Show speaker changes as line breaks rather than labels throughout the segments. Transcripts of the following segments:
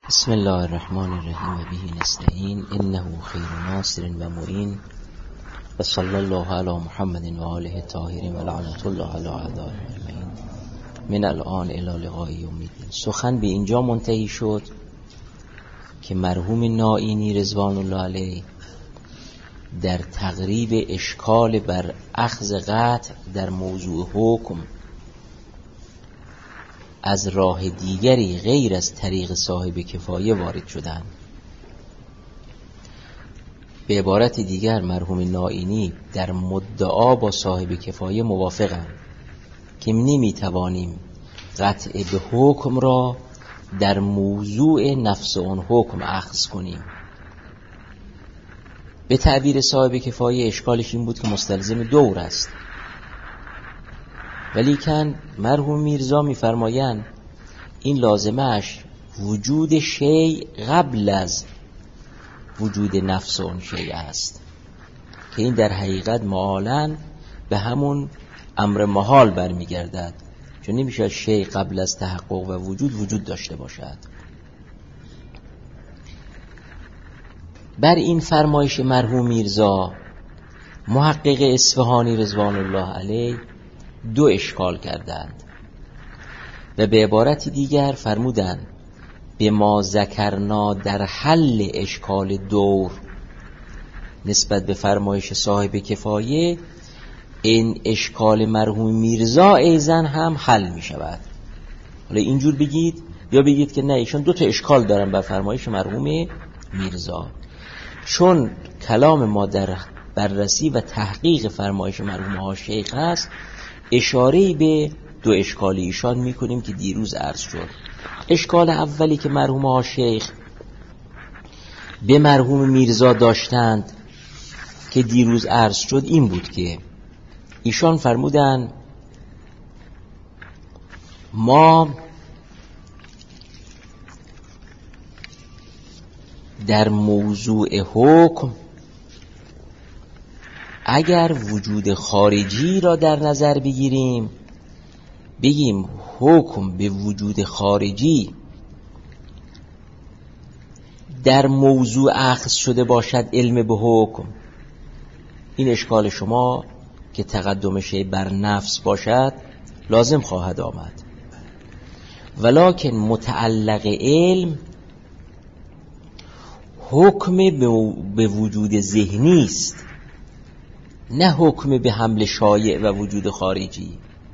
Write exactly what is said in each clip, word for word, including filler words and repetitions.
بسم الله الرحمن الرحیم و به نستعین انه خیر ناصر و معین و صلی الله علی محمد و آله الطاهرین و لعنت الله علی اعدائهم اجمعین من الان الی لقاء یوم الدین. سخن به اینجا منتهی شد که مرحوم نائینی رضوان الله علیه در تقریب اشکال بر اخذ قطع در موضوع حکم از راه دیگری غیر از طریق صاحب کفایه وارد شدند. به عبارت دیگر مرحوم نائینی در مدعا با صاحب کفایه موافقند که نمیتوانیم قطع به حکم را در موضوع نفس آن حکم اخذ کنیم. به تعبیر صاحب کفایه اشکالش این بود که مستلزم دور است، ولیکن مرحوم میرزا میفرمایند این لازمش وجود شیء قبل از وجود نفس اون شیء است که این در حقیقت معالاً به همون امر محال برمیگردد، چون نمیشه شیء قبل از تحقق و وجود وجود داشته باشد. بر این فرمایش مرحوم میرزا محقق اصفهانی رضوان الله علیه دو اشکال کردند و به عبارت دیگر فرمودند به ما ذکرنا در حل اشکال دور نسبت به فرمایش صاحب کفایه این اشکال مرحوم میرزا ایزن هم حل می شود. حالا اینجور بگید یا بگید که نه ایشان دو تا اشکال دارن بر فرمایش مرحوم میرزا، چون کلام ما در بررسی و تحقیق فرمایش مرحوم ها شیخ هست اشاره‌ای به دو اشکال ایشان میکنیم که دیروز عرض شد. اشکال اولی که مرحوم ها شیخ به مرحوم میرزا داشتند که دیروز عرض شد این بود که ایشان فرمودند ما در موضوع حکم اگر وجود خارجی را در نظر بگیریم بگیم حکم به وجود خارجی در موضوع اخذ شده باشد علم به حکم، این اشکال شما که تقدم شیء بر نفس باشد لازم خواهد آمد، ولکن متعلق علم حکم به وجود ذهنی است، نه حکم به حمل شایع و وجود خارجی،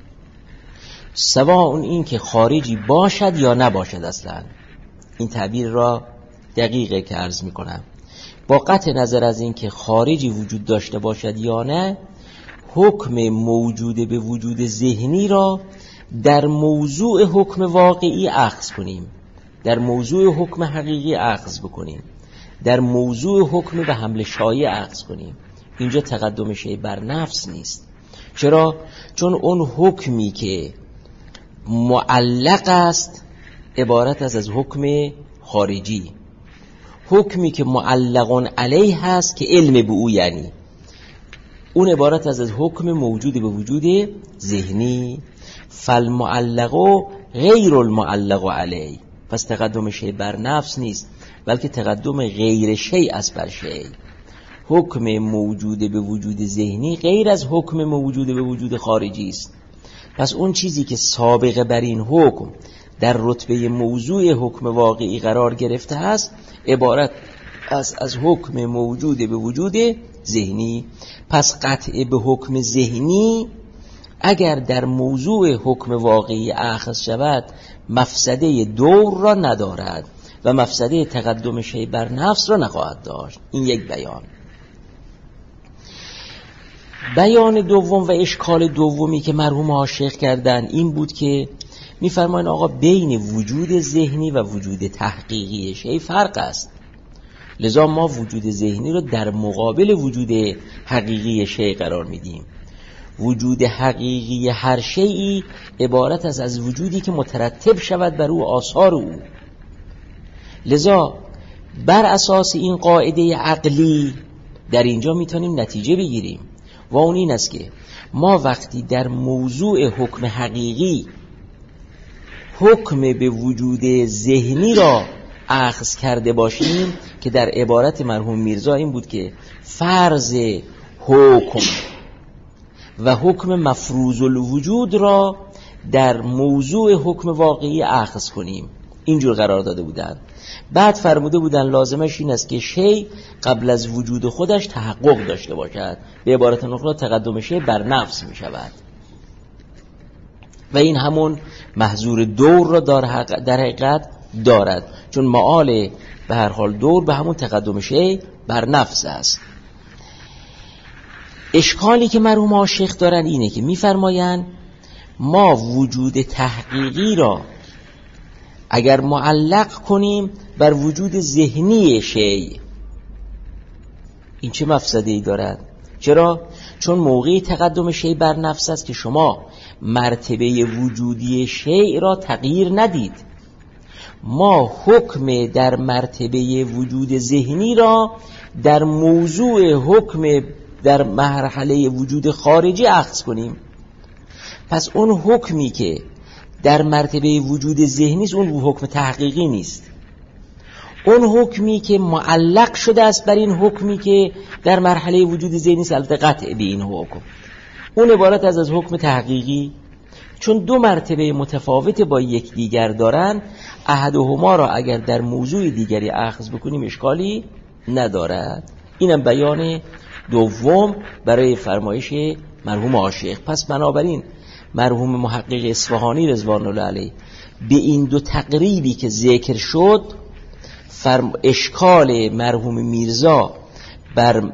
سواء این که خارجی باشد یا نباشد. اصلا این تعبیر را دقیقه که عرض می کنم، با قطع نظر از این که خارجی وجود داشته باشد یا نه، حکم موجود به وجود ذهنی را در موضوع حکم واقعی اخذ کنیم، در موضوع حکم حقیقی اخذ بکنیم، در موضوع حکم به حمل شایع اخذ کنیم. اینجا تقدم شیء بر نفس نیست. چرا؟ چون اون حکمی که معلق است عبارت از از حکم خارجی، حکمی که معلق علیه هست که علم به او، یعنی اون عبارت از از حکم موجود به وجود ذهنی، فالمعلق غیر المعلق علیه، پس تقدم شیء بر نفس نیست بلکه تقدم غیر شیء است بر شیء. حکم موجود به وجود ذهنی غیر از حکم موجود به وجود خارجی است. پس اون چیزی که سابقه بر این حکم در رتبه موضوع حکم واقعی قرار گرفته است عبارت از از حکم موجود به وجود ذهنی. پس قطع به حکم ذهنی اگر در موضوع حکم واقعی اخذ شود مفسده دور را ندارد و مفسده تقدم شیء بر نفس را نخواهد داشت. این یک بیان. بیان دوم و اشکال دومی که مرحوم ها شیخ کردن این بود که میفرمایند آقا بین وجود ذهنی و وجود تحقیقی شیء فرق است، لذا ما وجود ذهنی رو در مقابل وجود حقیقی شیء قرار میدیم. وجود حقیقی هر شیئی عبارت از از وجودی که مترتب شود بر او آثار او، لذا بر اساس این قاعده عقلی در اینجا میتونیم نتیجه بگیریم و اون این است که ما وقتی در موضوع حکم حقیقی حکم به وجود ذهنی را اخذ کرده باشیم که در عبارت مرحوم میرزا این بود که فرض حکم و حکم مفروض الوجود را در موضوع حکم واقعی اخذ کنیم. اینجور قرار داده بودند. بعد فرموده بودن لازمش این است که شی قبل از وجود خودش تحقق داشته باشد. به عبارت اخرى تقدم شی بر نفس می شود و این همون محظور دور را در حقیقت دارد، چون معال به هر حال دور به همون تقدم شی بر نفس است. اشکالی که مرحوم عاشق دارن اینه که میفرمایند ما وجود تحقیقی را اگر معلق کنیم بر وجود ذهنی شی، این چه مفسده‌ای دارد؟ چرا؟ چون موقعی تقدم شی بر نفس است که شما مرتبه وجودی شی را تغییر ندید. ما حکم در مرتبه وجود ذهنی را در موضوع حکم در مرحله وجود خارجی اخذ کنیم. پس اون حکمی که در مرتبه وجود ذهنی است اون حکم تحقیقی نیست. اون حکمی که معلق شده است بر این حکمی که در مرحله وجود ذهنی است البته قطع به این حکم، اون عبارت از از حکم تحقیقی، چون دو مرتبه متفاوت با یکدیگر دارن، احدهما را اگر در موضوع دیگری اخذ بکنیم اشکالی ندارد. اینم بیان دوم برای فرمایش مرحوم عاشق. پس بنابراین مرحوم محقق اصفهانی رضوان الله علیه به این دو تقریبی که ذکر شد فرم اشکال مرحوم میرزا بر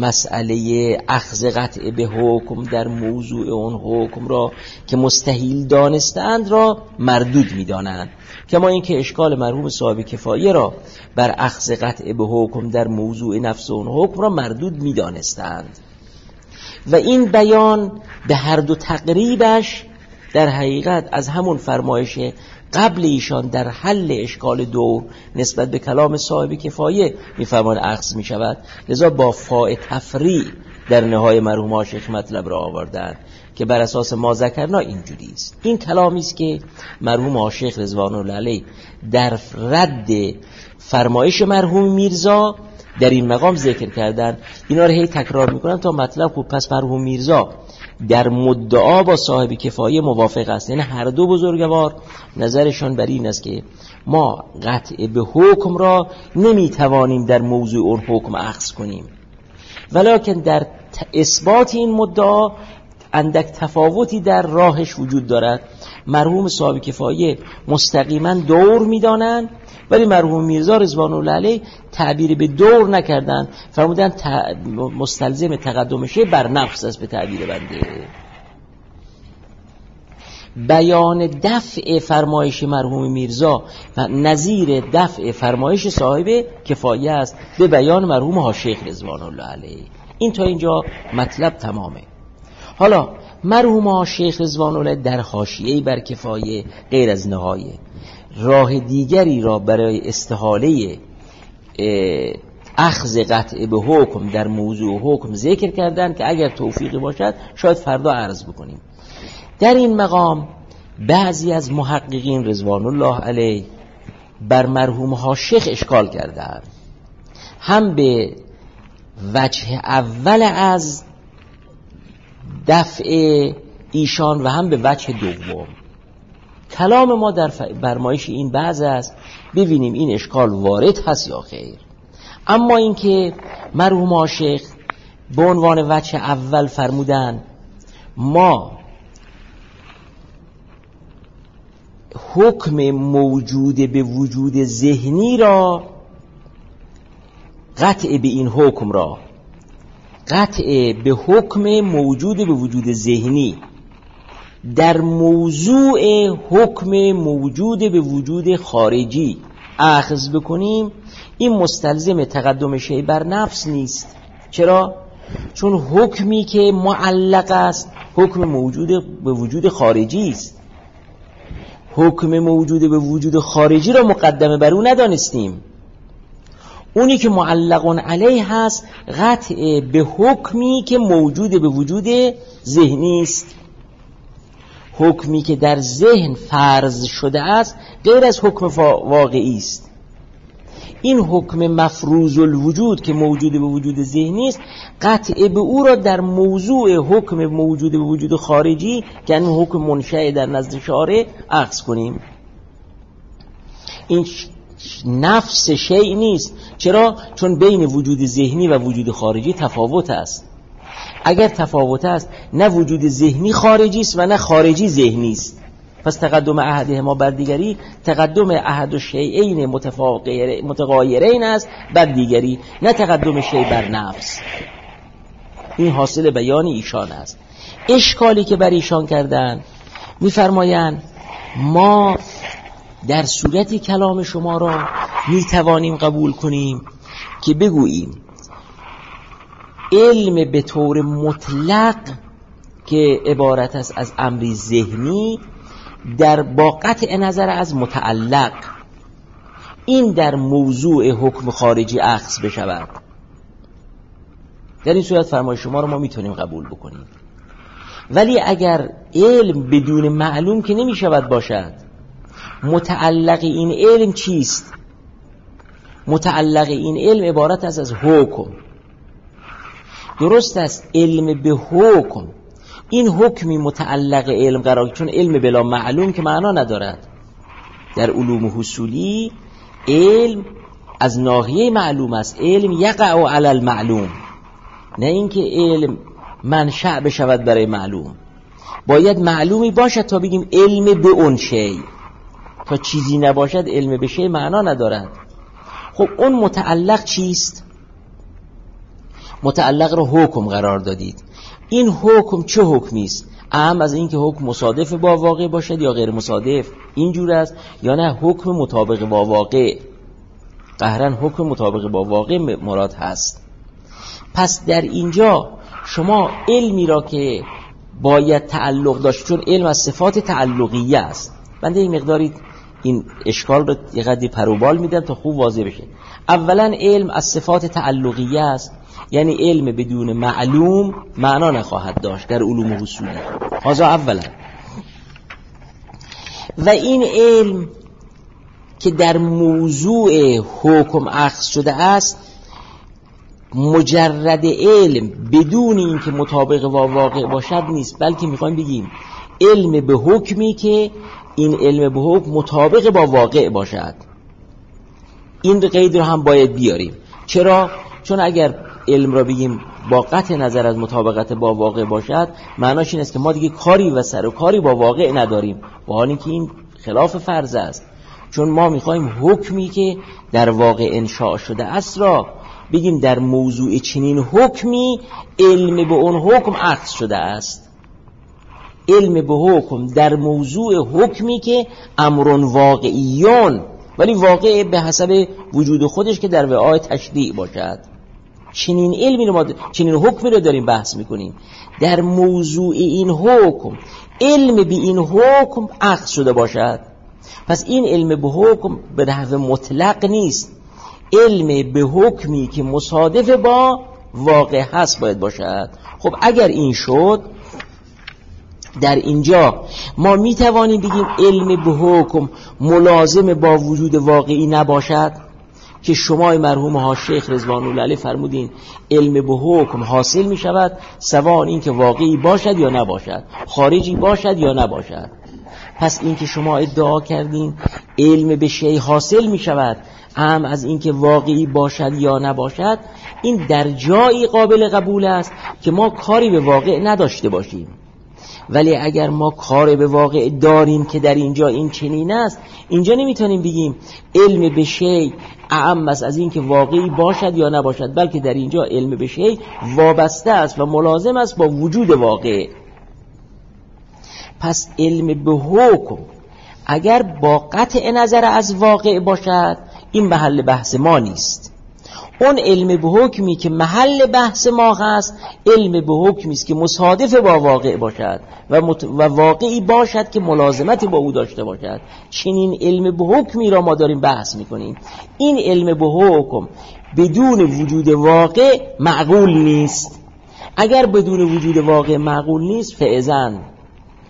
مسئله اخذ قطع به حکم در موضوع اون حکم را که مستحیل دانستند را مردود می‌دانند، کما اینکه اشکال مرحوم صاحب کفایه را بر اخذ قطع به حکم در موضوع نفس اون حکم را مردود می‌دانستند. و این بیان به هر دو تقریبش در حقیقت از همون فرمایش قبل ایشان در حل اشکال دور نسبت به کلام صاحب کفایه میفرمان اخذ می شود. لذا با فاء تفریع در نهای مرحوم عاشق مطلب را آوردن که بر اساس ما ذکرنا اینجوری است. این کلامی است که مرحوم عاشق رضوان الله علیه در رد فرمایش مرحوم میرزا در این مقام ذکر کردن. اینا رو هی تکرار میکنن تا مطلب خوب. پس مرحوم میرزا در مدعا با صاحب کفایه موافق است، یعنی هر دو بزرگوار نظرشان بر این است که ما قطع به حکم را نمیتوانیم در موضوع اون حکم اخذ کنیم، ولکن در اثبات این مدعا اندک تفاوتی در راهش وجود دارد. مرحوم صاحب کفایه مستقیما دور میدانند، ولی مرحوم میرزا رضوان الله علیه تعبیر به دور نکردن، فرمودن مستلزم تقدمشه بر نفس است. به تعبیر بنده بیان دفع فرمایش مرحوم میرزا و نظیر دفع فرمایش صاحب کفایه است به بیان مرحوم عاشق رضوان الله علیه. این تا اینجا مطلب تمامه. حالا مرحوم عاشق رضوان الله در حاشیه‌ای بر کفایه غیر از نهایه راه دیگری را برای استحاله اخذ قطع به حکم در موضوع حکم ذکر کردن که اگر توفیقی باشد شاید فردا عرض بکنیم. در این مقام بعضی از محققین رضوان الله علیه بر مرحوم عاشق اشکال کردند، هم به وجه اول از دفع ایشان و هم به وجه دوم. کلام ما در برمایش این بعض است، ببینیم این اشکال وارد هست یا خیر. اما اینکه مرحوم عاشق به عنوان وجه اول فرمودن ما حکم موجود به وجود ذهنی را قطع به این حکم را قطع به حکم موجود به وجود ذهنی در موضوع حکم موجود به وجود خارجی اخذ بکنیم، این مستلزم تقدم شی بر نفس نیست. چرا؟ چون حکمی که معلق است حکم موجود به وجود خارجی است. حکم موجود به وجود خارجی را مقدمه بر او ندانستیم. اونی که معلقون علیه هست قطع به حکمی که موجود به وجود ذهنی است. حکمی که در ذهن فرض شده است غیر از حکم واقعی است. این حکم مفروض الوجود که موجود به وجود ذهنی است، قطع به او را در موضوع حکم موجود به وجود خارجی که این حکم منشأ در نزد شارع اخذ کنیم. این نفس شیء نیست. چرا؟ چون بین وجود ذهنی و وجود خارجی تفاوت است. اگر تفاوت است، نه وجود ذهنی خارجی است و نه خارجی ذهنی است. پس تقدم احدهما بر دیگری تقدم احد الشیئین متغایرین است بر دیگری، نه تقدم شیء بر نفس. این حاصل بیان ایشان است. اشکالی که بر ایشان کردن، می‌فرمایند ما در صورتی کلام شما را می‌توانیم قبول کنیم که بگوییم علم به طور مطلق که عبارت است از امری ذهنی در با قطع نظر از متعلق، این در موضوع حکم خارجی اخذ بشود. در این صورت فرمای شما رو ما میتونیم قبول بکنیم. ولی اگر علم بدون معلوم که نمی شود باشد، متعلق این علم چیست؟ متعلق این علم عبارت است از حکم. درست است، علم به حکم، این حکمی متعلق علم قرار، چون علم بلا معلوم که معنا ندارد. در علوم حصولی علم از ناحیه معلوم است، علم یقع علی المعلوم، نه اینکه علم منشأ بشود برای معلوم. باید معلومی باشد تا بگیم علم به اون شی. تا چیزی نباشد علم به شی معنا ندارد. خب اون متعلق چیست؟ متعلق رو حکم قرار دادید. این حکم چه حکمی است؟ اهم از این که حکم مصادف با واقع باشد یا غیر مصادف، اینجور است، یا نه حکم مطابق با واقع. قهرن حکم مطابق با واقع مراد هست. پس در اینجا شما علمی را که باید تعلق داشت، چون علم از صفات تعلقیه است. بنده این مقداری این اشکال رو یه قدری پروبال میدم تا خوب واضح بشه. اولا علم از صفات تعلقیه است، یعنی علم بدون معلوم معنا نخواهد داشت در علوم حصولی. هذا اولا. و این علم که در موضوع حکم اخذ شده است، مجرد علم بدون اینکه مطابق با واقع باشد نیست، بلکه میخوایم بگیم علم به حکمی که این علم به حکم مطابق با واقع باشد. این قید رو هم باید بیاریم. چرا؟ چون اگر علم را بگیم با قطع نظر از مطابقت با واقع باشد، معناش این است که ما دیگه کاری و سر و کاری با واقع نداریم، با حالی که این خلاف فرض است. چون ما میخوایم حکمی که در واقع انشاء شده است را بگیم در موضوع چنین حکمی علم به اون حکم اخذ شده است. علم به حکم در موضوع حکمی که امر واقعیون، ولی واقع به حسب وجود خودش که در وعای تشریع باشد. چنین علمی رو ما چنین حکمی رو داریم بحث میکنیم. در موضوع این حکم علم به این حکم اخذ شده باشد. پس این علم به حکم به نحو مطلق نیست، علم به حکمی که مصادف با واقع هست باید باشد. خب اگر این شد، در اینجا ما می توانیم بگیم علم به حکم ملازم با وجود واقعی نباشد، که شما مرحوم ها شیخ رضوان الله علیه فرمودین علم به حکم حاصل می شود سواء این که واقعی باشد یا نباشد، خارجی باشد یا نباشد. پس این که شما ادعا کردین علم به شیء حاصل می شود هم از این که واقعی باشد یا نباشد، این در جایی قابل قبول است که ما کاری به واقع نداشته باشیم. ولی اگر ما کار به واقع داریم که در اینجا این چنین است، اینجا نمیتونیم بگیم علم به شیء اعم است از این که واقعی باشد یا نباشد، بلکه در اینجا علم به شیء وابسته است و ملازم است با وجود واقع. پس علم به حکم اگر با قطع نظر از واقع باشد، این محل بحث ما نیست. اون علم به حکمی که محل بحث ما هست، علم به حکمی است که مصادف با واقع باشد و, مت... و واقعی باشد که ملازمت با او داشته باشد. چنین علم به حکمی را ما داریم بحث میکنیم. این علم به حکم بدون وجود واقع معقول نیست. اگر بدون وجود واقع معقول نیست، فعزن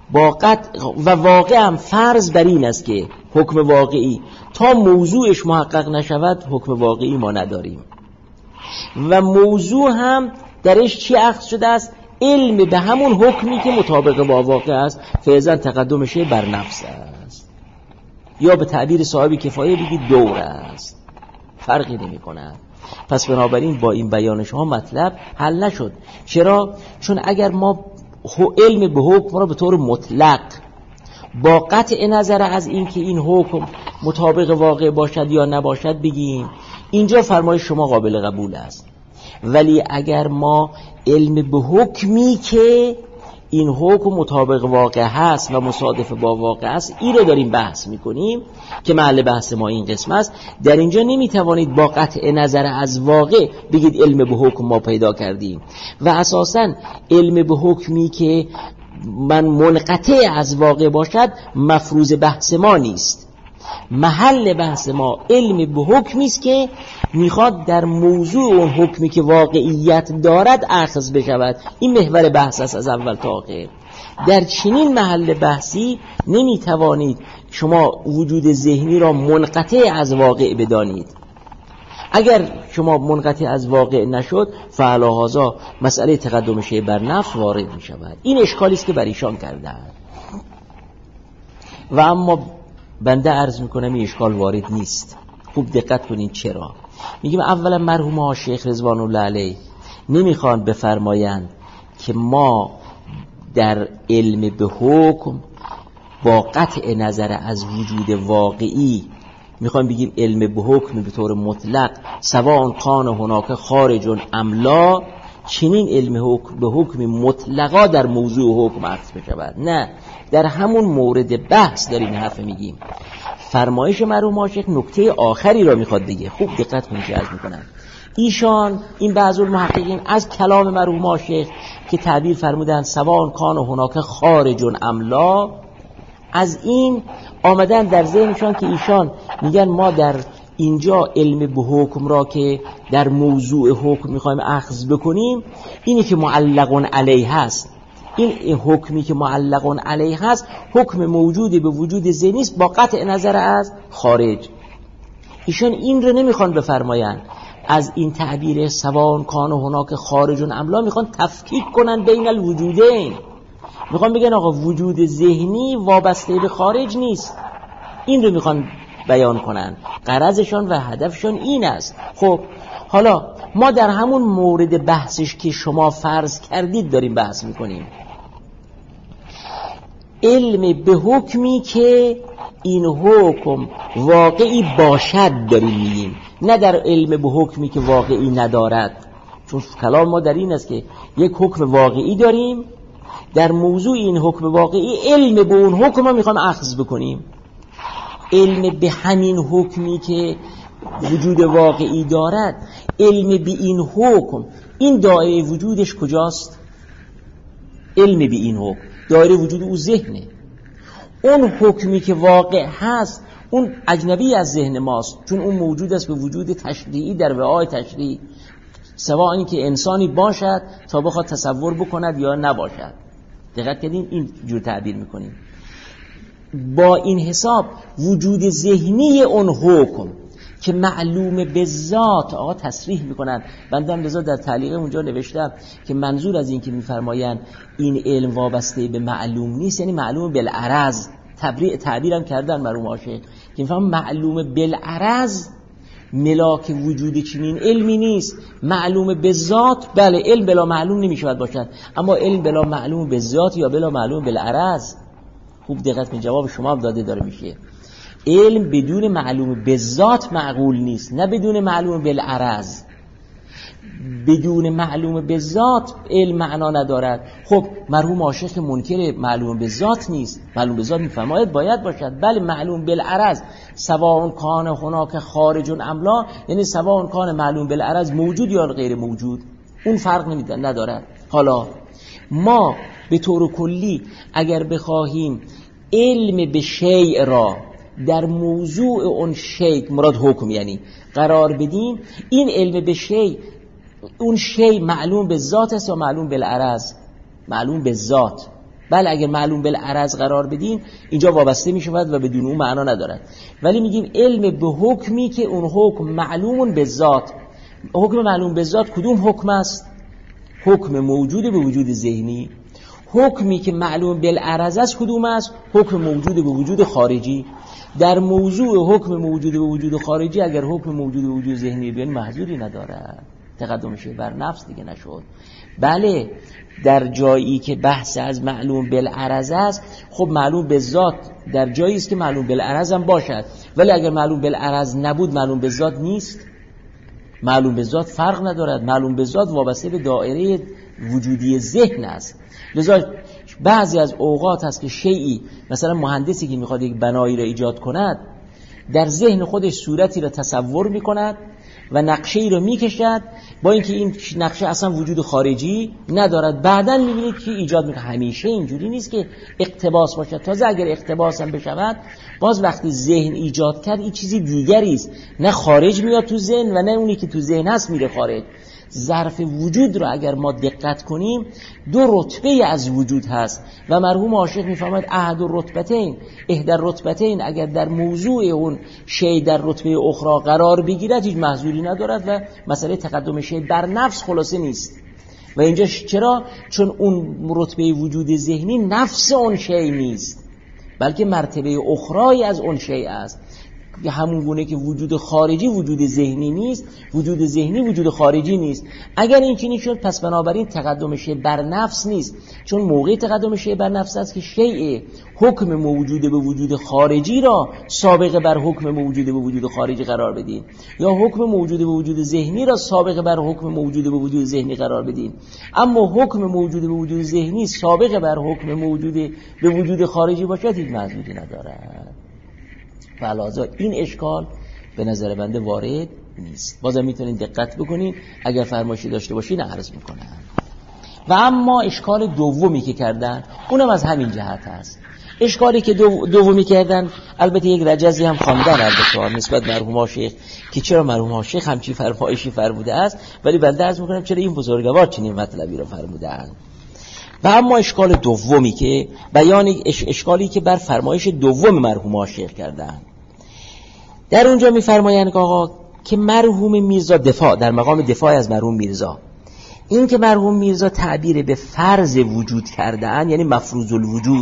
با قطع و واقع هم فرض بر این است که حکم واقعی تا موضوعش محقق نشود حکم واقعی ما نداریم و موضوع هم درش چی اخذ شده است؟ علم به همون حکمی که مطابق با واقع است، فیضا تقدمش بر نفس است، یا به تعبیر صاحب کفایه بگید دور است، فرقی نمی کند. پس بنابراین با این بیان شما مطلب حل نشد. چرا؟ چون اگر ما علم به حکم را به طور مطلق با قطع نظر از این که این حکم مطابق واقع باشد یا نباشد بگیم، اینجا فرمایش شما قابل قبول است. ولی اگر ما علم به حکمی که این حکم مطابق واقع هست و مصادف با واقع است، این رو داریم بحث میکنیم که محل بحث ما این قسم است. در اینجا نمیتوانید با قطع نظر از واقع بگید علم به حکم ما پیدا کردیم و اساساً علم به حکمی که من منقطع از واقع باشد مفروض بحث ما نیست. محل بحث ما علم به حکمی است که میخواد در موضوع اون حکمی که واقعیت دارد اخذ بشود. این محور بحث است از اول تا آخر. در چنین محل بحثی نمیتوانید شما وجود ذهنی را منقطع از واقع بدانید. اگر شما منقطع از واقع نشد فعلاهازا مسئله تقدم شیء بر نفس وارد می شود. این اشکالی است که بر ایشان کردند و اما بنده عرض میکنم این اشکال وارد نیست. خوب دقت کنین چرا. میگیم اولا مرحوم ها شیخ رضوان الله علیه نمیخوان بفرمایند که ما در علم به حکم با قطع نظر از وجود واقعی میخوام بگیم علم به حکم به طور مطلق سواء کان هناک خارج املا، چنین علم حکم به حکم مطلقا در موضوع حکم عکس بشود. نه، در همون مورد بحث داریم این حرف میگیم. فرمایش مرحوم شیخ نکته آخری را میخواد بگه. خوب دقت کنید چه عرض میکنم. ایشان این بعض المحققین از کلام مرحوم شیخ که تعبیر فرمودن سواء کان هناک خارج املا، از این آمدن در ذهنشان که ایشان میگن ما در اینجا علم به حکم را که در موضوع حکم میخوایم اخذ بکنیم، اینی که معلق علیه هست، این حکمی که معلق علیه هست حکم موجود به وجود ذهنی است با قطع نظر از خارج. ایشان این رو نمیخوان بفرمایند. از این تعبیر سواء کان هناک خارج املا میخوان تفکیک کنن بین الوجودین. میخوان بگن آقا وجود ذهنی وابسته به خارج نیست. این رو میخوان بیان کنن. غرضشان و هدفشان این است. خب حالا ما در همون مورد بحثش که شما فرض کردید داریم بحث میکنیم. علم به حکمی که این حکم واقعی باشد داریم میگیم، نه در علم به حکمی که واقعی ندارد. چون کلام ما در این است که یک حکم واقعی داریم، در موضوع این حکم واقعی علم به اون حکم رو میخوام اخذ بکنیم. علم به همین حکمی که وجود واقعی دارد، علم به این حکم، این دایره وجودش کجاست؟ علم به این حکم دایره وجود او ذهنه. اون حکمی که واقع هست اون اجنبی از ذهن ماست، چون اون موجود است به وجود تشریعی در وعای تشریع، سواء این که انسانی باشد تا بخواد تصور بکند یا نباشد. دقت کردین این جور تعبیر میکنیم. با این حساب وجود ذهنی اون حکم که معلوم به ذات، آقا تصریح میکنن، بندم به ذات در تعلیق اونجا نوشتم که منظور از این که میفرمایند این علم وابسته به معلوم نیست یعنی معلوم بالعرض. تعبیر تعبیرم کردن مرحوم عاشق که میفهم معلوم بالعرض ملاک وجود چنین علمی نیست. معلوم به ذات بله، علم بلا معلوم نمیشود باشد، اما علم بلا معلوم به ذات یا بلا معلوم بالعرض. خوب دقت کنید، جواب شما هم داده داره میشه. علم بدون معلوم به ذات معقول نیست، نه بدون معلوم بالعرض. بدون معلوم به ذات علم معنا ندارد. خب مرحوم عاشق منکر معلوم به ذات نیست، معلوم به ذات میفرماید باید باشد. بله معلوم بالعرض سواء کان هناک خارج املا، یعنی سواء کان معلوم بالعرض موجود یا غیر موجود، اون فرق نمیده ندارد. حالا ما به طور کلی اگر بخواهیم علم به شیء را در موضوع اون شیء، مراد حکم یعنی، قرار بدیم، این علم به شیء، اون شیء معلوم به ذات است یا معلوم بالعرض؟ معلوم به ذات. بله اگر معلوم بالعرض قرار بدیم اینجا وابسته می شود و بدون اون معنا ندارد. ولی میگیم علم به حکمی که اون حکم معلوم به ذات. حکم معلوم به ذات کدوم حکم است؟ حکم موجود به وجود ذهنی. حکمی که معلوم بالعرض است کدوم است؟ حکم موجود به وجود خارجی. در موضوع حکم موجود به وجود خارجی اگر حکم موجود به وجود ذهنی بیان محذوری نداره، تقدمش بر نفس دیگه نشد. بله در جایی که بحث از معلوم بالعرض است، خب معلوم به ذات در جایی است که معلوم بالعرض هم باشد، ولی اگر معلوم بالعرض نبود معلوم به ذات نیست. معلوم به ذات فرق ندارد، معلوم به ذات وابسته به دایره وجودی ذهن است. لذا بعضی از اوقات هست که شیئی، مثلا مهندسی که میخواد یک بنایی را ایجاد کند، در ذهن خودش صورتی را تصور میکند و نقشه‌ای را میکشد، با اینکه این نقشه اصلا وجود خارجی ندارد. بعداً میبینید که ایجاد میکنه. همیشه اینجوری نیست که اقتباس باشد. تازه اگر اقتباس هم بشود، باز وقتی ذهن ایجاد کرد این چیزی دیگری است، نه خارج میاد تو ذهن و نه اونی که تو ذهن هست میره خارج. ظرف وجود را اگر ما دقت کنیم دو رتبه از وجود هست و مرحوم عاشق میفهمد احد الرتبتین، احدى الرتبتین اگر در موضوع اون شی در رتبه اخرى قرار بگیرد هیچ محذوری ندارد و مسئله تقدم شی بر نفس خلاصه نیست. و اینجا چرا؟ چون اون رتبه وجود ذهنی نفس اون شی نیست، بلکه مرتبه اخرای از اون شی است. همون گونه که وجود خارجی وجود ذهنی نیست، وجود ذهنی وجود خارجی نیست. اگر این چنین شد پس بنابراین تقدم شی بر نفس نیست، چون موقع تقدم شی بر نفس است که شیء حکم موجود به وجود خارجی را سابقه بر حکم موجود به وجود خارجی قرار بدیم، یا حکم موجود به وجود ذهنی را سابقه بر حکم موجود به وجود ذهنی قرار بدیم. اما حکم موجود به وجود ذهنی سابقه بر حکم موجود به وجود خارجی باشد هیچ محذوری ندارد. فلذا این اشکال به نظر بنده وارد نیست. بازم میتونین دقت بکنین، اگر فرمایشی داشته باشین عرض میکنم. و اما اشکال دومی که کردن اونم از همین جهت هست. اشکالی که دو دومی کردن البته یک رجزی هم خواندن البته نسبت مرحوم شیخ که چرا مرحوم شیخ همچین فرمایشی فرموده است، ولی بنده عرض میکنم چرا این بزرگوار چنین مطلبی رو فرمودن. و اما اشکال دومی که بیان اش اشکالی که بر فرمایش دوم مرحوم شیخ کردن، در اونجا میفرمایند که آقا که مرحوم میرزا دفاع در مقام دفاع از مرحوم میرزا، این که مرحوم میرزا تعبیر به فرض وجود کردن یعنی مفروض الوجود،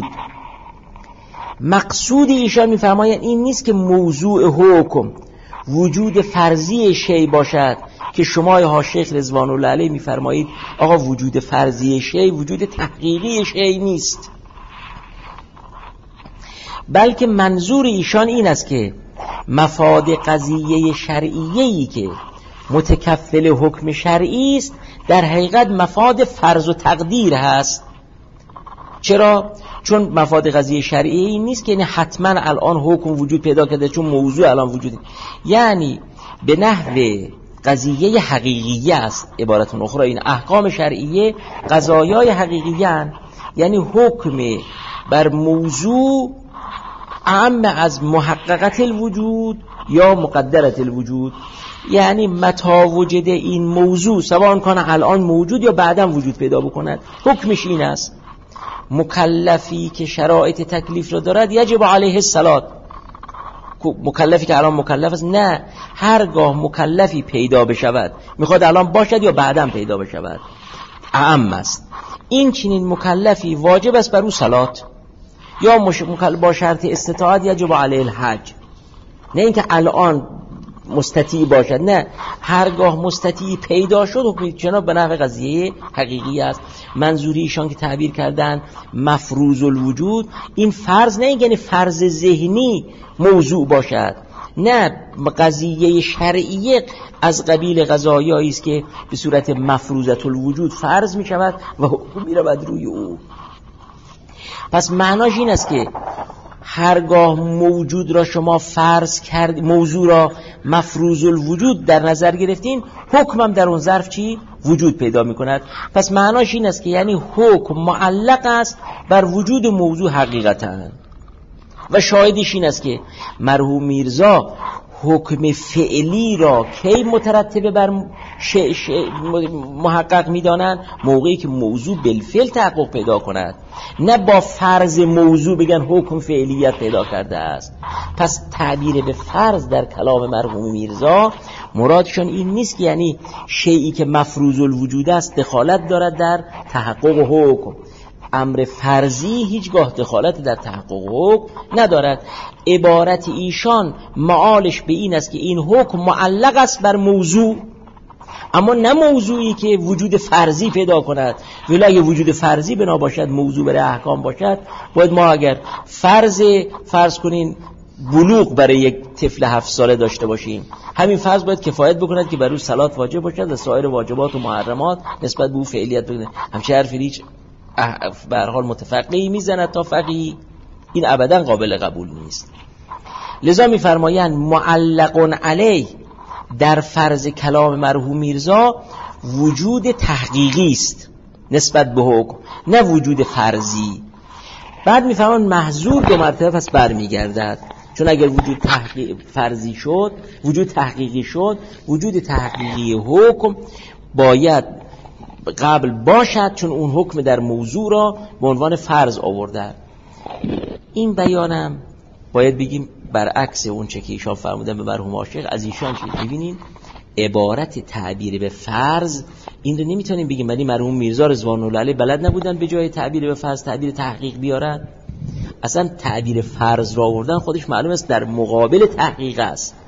مقصود ایشان میفرمایند این نیست که موضوع حکم وجود فرضی شی باشد که شما ها شیخ رضوان الله علیه میفرمایید آقا وجود فرضی شی وجود تحقیقی شی نیست، بلکه منظور ایشان این است که مفاد قضیه شرعیه‌ای که متکفل حکم شرعی است در حقیقت مفاد فرض و تقدیر هست. چرا؟ چون مفاد قضیه شرعی این نیست که یعنی حتما الان حکم وجود پیدا کرده چون موضوع الان وجود، یعنی به نحو قضیه حقیقیه است. عبارت اخرى این احکام شرعیه قضایای حقیقیه، یعنی حکم بر موضوع اعم از محققت الوجود یا مقدرت الوجود، یعنی متا وجد این موضوع سواء کنه الان موجود یا بعدا وجود پیدا بکند حکمش این است. مکلفی که شرایط تکلیف را دارد یجب علیه الصلاة، مکلفی که الان مکلف است نه، هرگاه مکلفی پیدا بشود میخواد الان باشد یا بعدا پیدا بشود اعم است. این چنین مکلفی واجب است بر او صلات، یا مکلف با شرط استطاعت یجب علیه الحج، نه اینکه الان مستطیع باشد، نه هرگاه مستطیع پیدا شد حکم جناب به نحو قضیه حقیقی است. منظوری ایشان که تعبیر کردن مفروض الوجود، این فرض نه یعنی فرض ذهنی موضوع باشد، نه قضیه شرعیه از قبیل قضایایی است که به صورت مفروضت الوجود فرض می شود و حکم می رود روی او. پس معناش این است که هرگاه موجود را شما فرض کرد، موضوع را مفروض الوجود در نظر گرفتین، حکمم در اون ظرف چی؟ وجود پیدا می کند. پس معناش این است که یعنی حکم معلق است بر وجود موضوع حقیقتا. و شاهدش این است که مرحوم میرزا حکم فعلی را کی مترتب بر ش... ش... محقق میدانن موقعی که موضوع بالفعل تحقق پیدا کند، نه با فرض موضوع بگن حکم فعلیت پیدا کرده است. پس تعبیر به فرض در کلام مرحوم میرزا مرادشان این نیست که یعنی شیئی که مفروض الوجود است دخالت دارد در تحقق حکم. امر فرضی هیچگاه دخالت در تحقق حکم ندارد. عبارت ایشان معالش به این است که این حکم معلق است بر موضوع، اما نه موضوعی که وجود فرضی پیدا کند. ولی اگه وجود فرضی بنا باشد موضوع برای احکام باشد، باید ما اگر فرض فرض کنین بلوغ برای یک طفل هفت ساله داشته باشیم، همین فرض باید کفایت بکند که بر او صلات واجب باشد و سایر واجبات و محرمات نسبت به او فعلیت بکنه. همچه حرفی هیچ به هر حال متفقهی میزند تا فقیه، این ابدا قابل قبول نیست. لذا میفرمایند معلق علیه در فرض کلام مرحوم میرزا وجود تحقیقی است نسبت به حکم، نه وجود فرضی. بعد میفهمن محظور دو مرتبه پس برمیگردد، چون اگر وجود تحقیق فرضی شد، وجود تحقیقی شد، وجود تحقیقی حکم باید قبل باشد، چون اون حکم در موضوع را به عنوان فرض آورده. این بیانم باید بگیم برعکس اون چه که ایشان فرمودن به مرحوم عاشق. از ایشان چه می‌بینیم؟ عبارت تعبیر به فرض این رو نمیتونیم بگیم، ولی مرحوم میرزا رضوان الله علیه بلد نبودن به جای تعبیر به فرض تعبیر تحقیق بیارن. اصلا تعبیر فرض را آوردن خودش معلوم است در مقابل تحقیق است،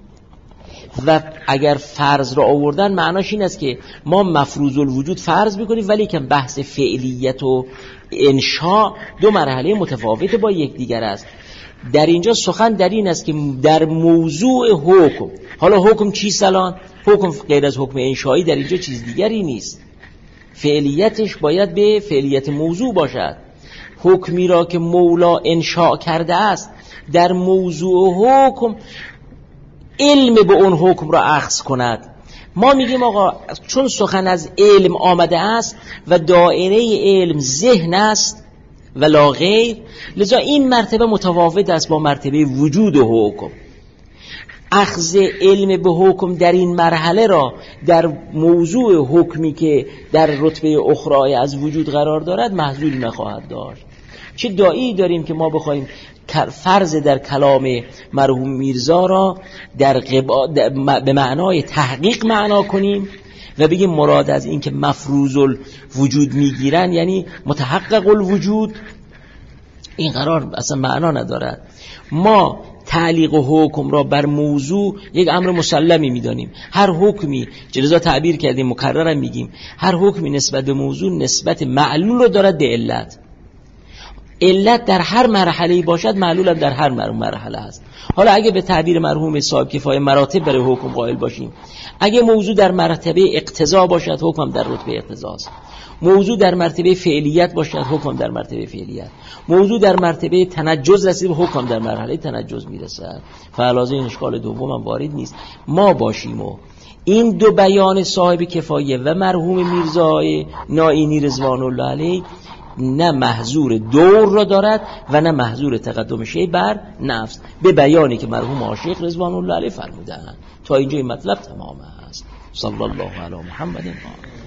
و اگر فرض را آوردن معناش این است که ما مفروض الوجود فرض میکنیم، ولی که بحث فعلیت و انشاء دو مرحله متفاوت با یکدیگر است. در اینجا سخن در این است که در موضوع حکم، حالا حکم چیست الان؟ حکم غیر از حکم انشایی در اینجا چیز دیگری نیست، فعلیتش باید به فعلیت موضوع باشد. حکمی را که مولا انشاء کرده است در موضوع حکم علم به اون حکم را اخذ کند. ما میگیم آقا چون سخن از علم آمده است و دایره علم ذهن است و لا غیر، لذا این مرتبه متفاوت است با مرتبه وجود و حکم. اخذ علم به حکم در این مرحله را در موضوع حکمی که در رتبه اخرای از وجود قرار دارد محصول نخواهد داشت. چه داعی داریم که ما بخوایم فرض در کلام مرحوم میرزا را در قبا به معنای تحقیق معنا کنیم و بگیم مراد از این که مفروض الوجود میگیرن یعنی متحقق الوجود؟ این قرار اصلا معنا ندارد. ما تعلیق و حکم را بر موضوع یک امر مسلمی میدانیم. هر حکمی جلزا تعبیر کردیم مکررم میگیم، هر حکمی نسبت به موضوع نسبت معلول رو دارد به علت. علت در هر مرحله باشد معلول هم در هر مرحله است. حالا اگه به تعبیر مرحوم صاحب کفایه مراتب برای حکم قائل باشیم، اگه موضوع در مرتبه اقتضا باشد حکم در رتبه اقتضاست، موضوع در مرتبه فعلیت باشد حکم در مرتبه فعلیت، موضوع در مرتبه تنجز رسید حکم در مرحله تنجز میرسد. فعلاوه این اشکال دوم هم وارد نیست. ما باشیم و این دو بیان صاحب کفایه و مرحوم میرزای نائینی رضوان الله علیه نه محظور دور را دارد و نه محظور تقدم شی بر نفس، به بیانی که مرحوم عاشق رضوان الله علیه فرمودند. تا اینجا این مطلب تمام است. صلی الله علی محمد.